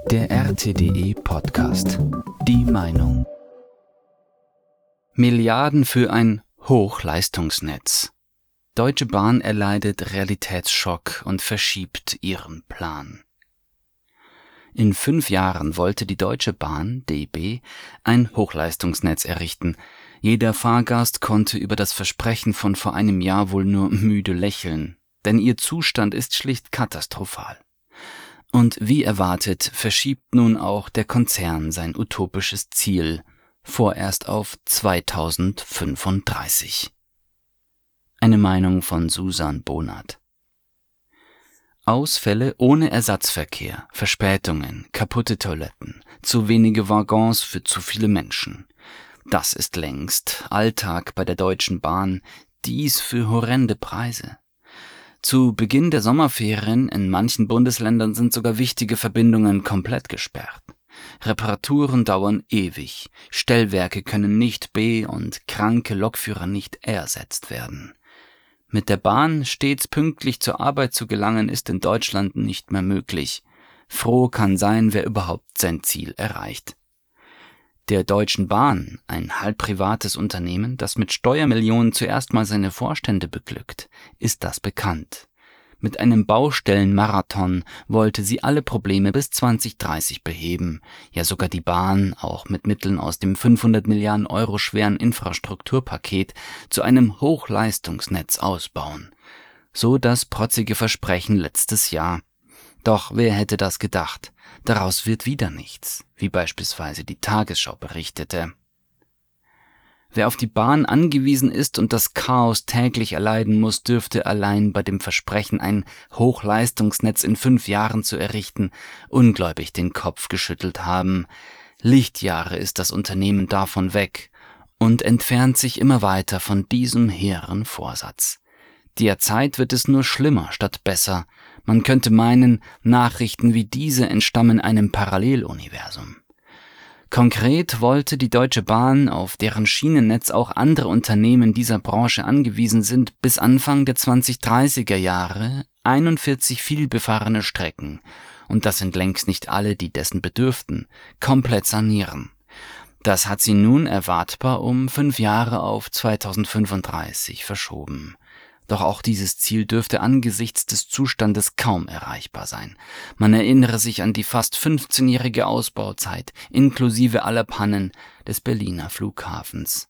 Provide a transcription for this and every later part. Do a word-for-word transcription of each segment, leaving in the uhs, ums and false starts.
Der R T D E-Podcast. Die Meinung. Milliarden für ein Hochleistungsnetz. Deutsche Bahn erleidet Realitätsschock und verschiebt ihren Plan. In fünf Jahren wollte die Deutsche Bahn, D B, ein Hochleistungsnetz errichten. Jeder Fahrgast konnte über das Versprechen von vor einem Jahr wohl nur müde lächeln, denn ihr Zustand ist schlicht katastrophal. Und wie erwartet, verschiebt nun auch der Konzern sein utopisches Ziel, vorerst auf zweitausendfünfunddreißig. Eine Meinung von Susan Bonat. Ausfälle ohne Ersatzverkehr, Verspätungen, kaputte Toiletten, zu wenige Waggons für zu viele Menschen. Das ist längst Alltag bei der Deutschen Bahn, dies für horrende Preise. Zu Beginn der Sommerferien in manchen Bundesländern sind sogar wichtige Verbindungen komplett gesperrt. Reparaturen dauern ewig, Stellwerke können nicht be- und kranke Lokführer nicht ersetzt werden. Mit der Bahn stets pünktlich zur Arbeit zu gelangen, ist in Deutschland nicht mehr möglich. Froh kann sein, wer überhaupt sein Ziel erreicht. Der Deutschen Bahn, ein halb privates Unternehmen, das mit Steuermillionen zuerst mal seine Vorstände beglückt, ist das bekannt. Mit einem Baustellenmarathon wollte sie alle Probleme bis zwanzig dreißig beheben, ja sogar die Bahn, auch mit Mitteln aus dem fünfhundert Milliarden Euro schweren Infrastrukturpaket, zu einem Hochleistungsnetz ausbauen. So das protzige Versprechen letztes Jahr. Doch wer hätte das gedacht? Daraus wird wieder nichts, wie beispielsweise die Tagesschau berichtete. Wer auf die Bahn angewiesen ist und das Chaos täglich erleiden muss, dürfte allein bei dem Versprechen, ein Hochleistungsnetz in fünf Jahren zu errichten, ungläubig den Kopf geschüttelt haben. Lichtjahre ist das Unternehmen davon weg und entfernt sich immer weiter von diesem hehren Vorsatz. Derzeit wird es nur schlimmer statt besser. Man könnte meinen, Nachrichten wie diese entstammen einem Paralleluniversum. Konkret wollte die Deutsche Bahn, auf deren Schienennetz auch andere Unternehmen dieser Branche angewiesen sind, bis Anfang der zwanzigdreißiger Jahre einundvierzig vielbefahrene Strecken, und das sind längst nicht alle, die dessen bedürften, komplett sanieren. Das hat sie nun erwartbar um fünf Jahre auf zweitausendfünfunddreißig verschoben. Doch auch dieses Ziel dürfte angesichts des Zustandes kaum erreichbar sein. Man erinnere sich an die fast fünfzehnjährige Ausbauzeit, inklusive aller Pannen, des Berliner Flughafens.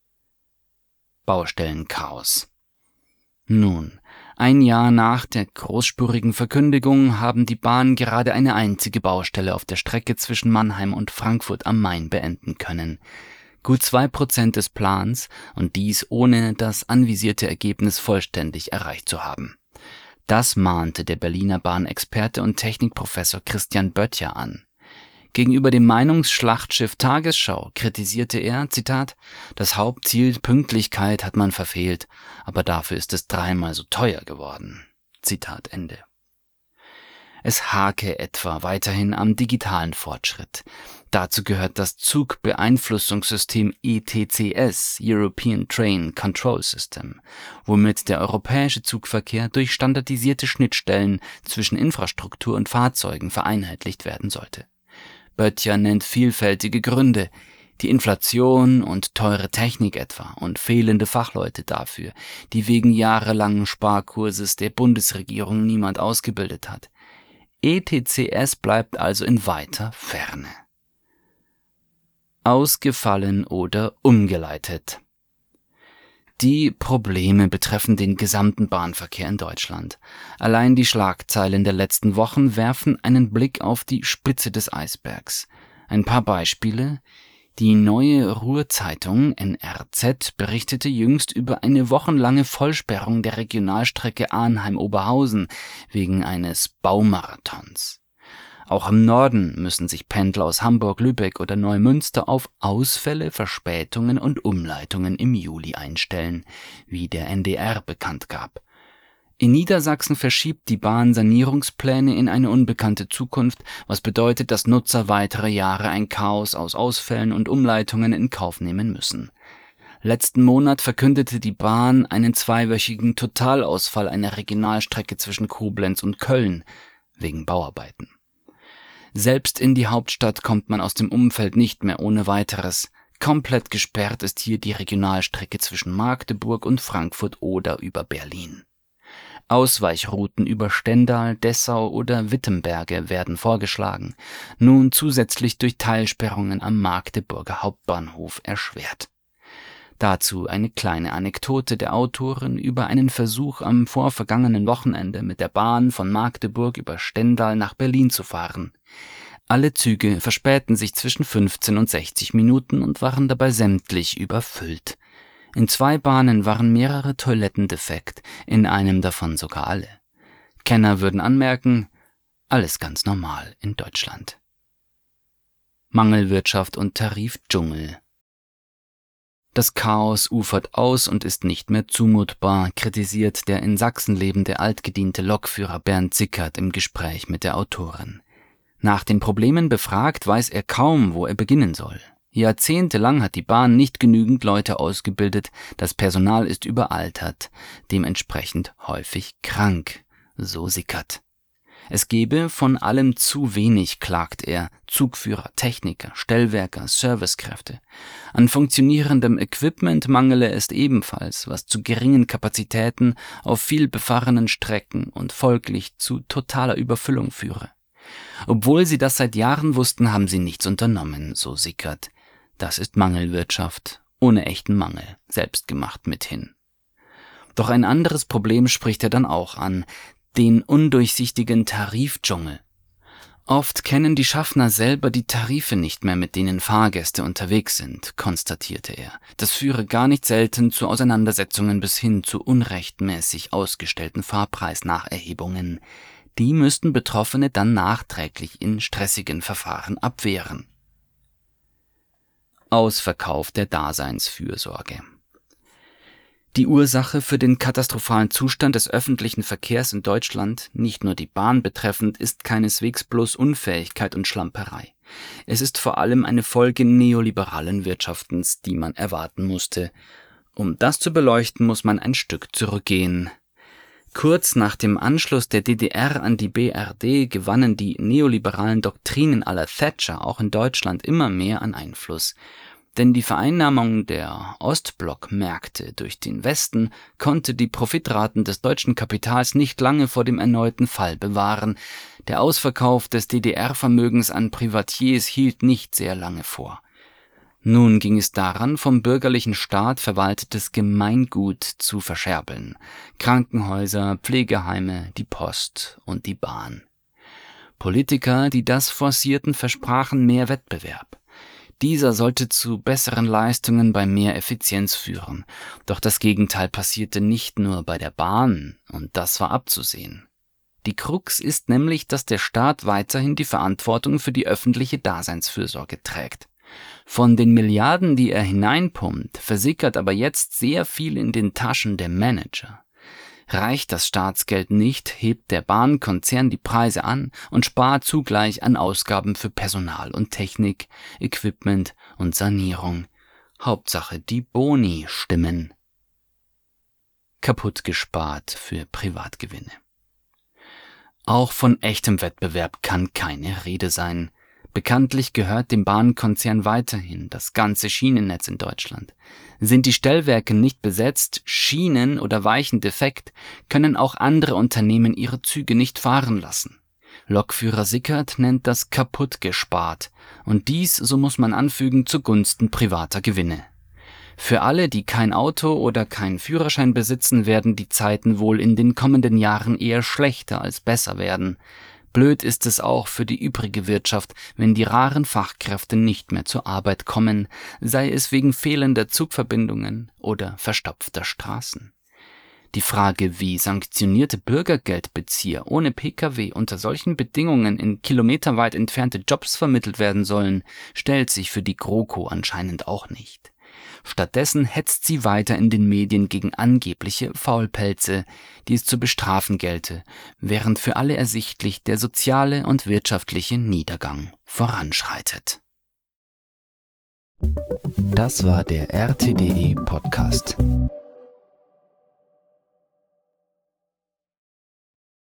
Baustellenchaos. Nun, ein Jahr nach der großspurigen Verkündigung haben die Bahn gerade eine einzige Baustelle auf der Strecke zwischen Mannheim und Frankfurt am Main beenden können. Gut zwei Prozent des Plans und dies ohne das anvisierte Ergebnis vollständig erreicht zu haben. Das mahnte der Berliner Bahnexperte und Technikprofessor Christian Böttcher an. Gegenüber dem Meinungsschlachtschiff Tagesschau kritisierte er, Zitat, das Hauptziel Pünktlichkeit hat man verfehlt, aber dafür ist es dreimal so teuer geworden. Zitat Ende. Es hake etwa weiterhin am digitalen Fortschritt. Dazu gehört das Zugbeeinflussungssystem E T C S, European Train Control System, womit der europäische Zugverkehr durch standardisierte Schnittstellen zwischen Infrastruktur und Fahrzeugen vereinheitlicht werden sollte. Böttcher nennt vielfältige Gründe, die Inflation und teure Technik etwa und fehlende Fachleute dafür, die wegen jahrelangen Sparkurses der Bundesregierung niemand ausgebildet hat. E T C S bleibt also in weiter Ferne. Ausgefallen oder umgeleitet. Die Probleme betreffen den gesamten Bahnverkehr in Deutschland. Allein die Schlagzeilen der letzten Wochen werfen einen Blick auf die Spitze des Eisbergs. Ein paar Beispiele. Die Neue Ruhr-Zeitung N R Z berichtete jüngst über eine wochenlange Vollsperrung der Regionalstrecke Arnheim-Oberhausen wegen eines Baumarathons. Auch im Norden müssen sich Pendler aus Hamburg, Lübeck oder Neumünster auf Ausfälle, Verspätungen und Umleitungen im Juli einstellen, wie der N D R bekannt gab. In Niedersachsen verschiebt die Bahn Sanierungspläne in eine unbekannte Zukunft, was bedeutet, dass Nutzer weitere Jahre ein Chaos aus Ausfällen und Umleitungen in Kauf nehmen müssen. Letzten Monat verkündete die Bahn einen zweiwöchigen Totalausfall einer Regionalstrecke zwischen Koblenz und Köln wegen Bauarbeiten. Selbst in die Hauptstadt kommt man aus dem Umfeld nicht mehr ohne weiteres. Komplett gesperrt ist hier die Regionalstrecke zwischen Magdeburg und Frankfurt oder über Berlin. Ausweichrouten über Stendal, Dessau oder Wittenberge werden vorgeschlagen, nun zusätzlich durch Teilsperrungen am Magdeburger Hauptbahnhof erschwert. Dazu eine kleine Anekdote der Autorin über einen Versuch am vorvergangenen Wochenende mit der Bahn von Magdeburg über Stendal nach Berlin zu fahren. Alle Züge verspäten sich zwischen fünfzehn und sechzig Minuten und waren dabei sämtlich überfüllt. In zwei Bahnen waren mehrere Toiletten defekt, in einem davon sogar alle. Kenner würden anmerken, alles ganz normal in Deutschland. Mangelwirtschaft und Tarifdschungel. Das Chaos ufert aus und ist nicht mehr zumutbar, kritisiert der in Sachsen lebende altgediente Lokführer Bernd Sickert im Gespräch mit der Autorin. Nach den Problemen befragt, weiß er kaum, wo er beginnen soll. Jahrzehntelang hat die Bahn nicht genügend Leute ausgebildet, das Personal ist überaltert, dementsprechend häufig krank, so Sickert. Es gebe von allem zu wenig, klagt er, Zugführer, Techniker, Stellwerker, Servicekräfte. An funktionierendem Equipment mangele es ebenfalls, was zu geringen Kapazitäten auf viel befahrenen Strecken und folglich zu totaler Überfüllung führe. Obwohl sie das seit Jahren wussten, haben sie nichts unternommen, so Sickert. Das ist Mangelwirtschaft, ohne echten Mangel, selbstgemacht mithin. Doch ein anderes Problem spricht er dann auch an, den undurchsichtigen Tarifdschungel. Oft kennen die Schaffner selber die Tarife nicht mehr, mit denen Fahrgäste unterwegs sind, konstatierte er. Das führe gar nicht selten zu Auseinandersetzungen bis hin zu unrechtmäßig ausgestellten Fahrpreisnacherhebungen. Die müssten Betroffene dann nachträglich in stressigen Verfahren abwehren. Ausverkauf der Daseinsfürsorge. Die Ursache für den katastrophalen Zustand des öffentlichen Verkehrs in Deutschland, nicht nur die Bahn betreffend, ist keineswegs bloß Unfähigkeit und Schlamperei. Es ist vor allem eine Folge neoliberalen Wirtschaftens, die man erwarten musste. Um das zu beleuchten, muss man ein Stück zurückgehen. Kurz nach dem Anschluss der D D R an die B R D gewannen die neoliberalen Doktrinen à la Thatcher auch in Deutschland immer mehr an Einfluss. Denn die Vereinnahmung der Ostblockmärkte durch den Westen konnte die Profitraten des deutschen Kapitals nicht lange vor dem erneuten Fall bewahren. Der Ausverkauf des D D R-Vermögens an Privatiers hielt nicht sehr lange vor. Nun ging es daran, vom bürgerlichen Staat verwaltetes Gemeingut zu verscherbeln. Krankenhäuser, Pflegeheime, die Post und die Bahn. Politiker, die das forcierten, versprachen mehr Wettbewerb. Dieser sollte zu besseren Leistungen bei mehr Effizienz führen. Doch das Gegenteil passierte nicht nur bei der Bahn, und das war abzusehen. Die Krux ist nämlich, dass der Staat weiterhin die Verantwortung für die öffentliche Daseinsfürsorge trägt. Von den Milliarden, die er hineinpumpt, versickert aber jetzt sehr viel in den Taschen der Manager. Reicht das Staatsgeld nicht, hebt der Bahnkonzern die Preise an und spart zugleich an Ausgaben für Personal und Technik, Equipment und Sanierung. Hauptsache die Boni stimmen. Kaputt gespart für Privatgewinne. Auch von echtem Wettbewerb kann keine Rede sein. Bekanntlich gehört dem Bahnkonzern weiterhin das ganze Schienennetz in Deutschland. Sind die Stellwerke nicht besetzt, Schienen oder Weichen defekt, können auch andere Unternehmen ihre Züge nicht fahren lassen. Lokführer Sickert nennt das kaputt gespart und dies, so muss man anfügen, zugunsten privater Gewinne. Für alle, die kein Auto oder keinen Führerschein besitzen, werden die Zeiten wohl in den kommenden Jahren eher schlechter als besser werden. Blöd ist es auch für die übrige Wirtschaft, wenn die raren Fachkräfte nicht mehr zur Arbeit kommen, sei es wegen fehlender Zugverbindungen oder verstopfter Straßen. Die Frage, wie sanktionierte Bürgergeldbezieher ohne P K W unter solchen Bedingungen in kilometerweit entfernte Jobs vermittelt werden sollen, stellt sich für die GroKo anscheinend auch nicht. Stattdessen hetzt sie weiter in den Medien gegen angebliche Faulpelze, die es zu bestrafen gelte, während für alle ersichtlich der soziale und wirtschaftliche Niedergang voranschreitet. Das war der R T D E Podcast.